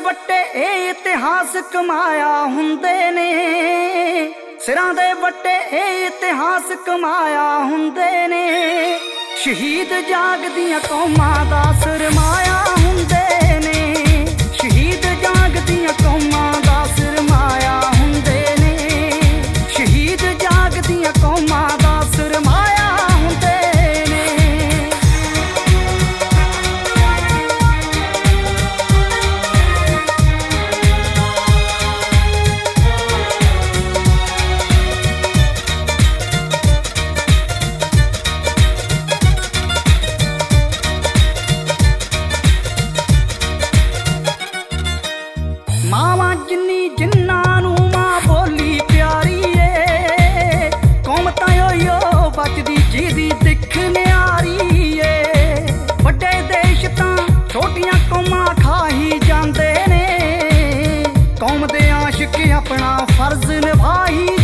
ਵੱਟੇ ਇਹ ਇਤਿਹਾਸ ਕਮਾਇਆ ਹੁੰਦੇ ਨੇ, ਸਿਰਾਂ ਦੇ ਵੱਟੇ ਇਹ ਇਤਿਹਾਸ ਕਮਾਇਆ ਹੁੰਦੇ ਨੇ। ਸ਼ਹੀਦ ਜਾਗਦੀਆਂ ਕੌਮਾਂ ਦਾ ਸਰਮਾਇਆ ਹੁੰਦੇ ਨੇ, ਸ਼ਹੀਦ ਜਾਗਦੀਆਂ ਕੌਮਾਂ ਦਾ ਸਰਮਾਇਆ ਹੁੰਦੇ ਨੇ, ਸ਼ਹੀਦ ਜਾਗਦੀਆਂ ਕੌਮਾਂ ਦਾ ਸਰਮਾਇਆ ਹੁੰਦੇ ਨੇ। ਮਾਵਾਂ ਜਿੰਨੀ ਜਿੰਨਾਂ ਨੂੰ ਮਾਂ ਬੋਲੀ ਪਿਆਰੀ ਏ, ਕੌਮ ਤਾਂ ਓਯੋ ਬਚਦੀ ਜਿਹਦੀ ਦਿੱਖ ਨਿਆਰੀ ਏ। ਵੱਡੇ ਦੇਸ਼ ਤਾਂ ਛੋਟੀਆਂ ਕੌਮਾਂ ਖਾ ਹੀ ਜਾਂਦੇ ਨੇ, ਕੌਮ ਦੇ ਆਸ਼ਿਕ ਆਪਣਾ ਫਰਜ਼ ਨਿਭਾ ਹੀ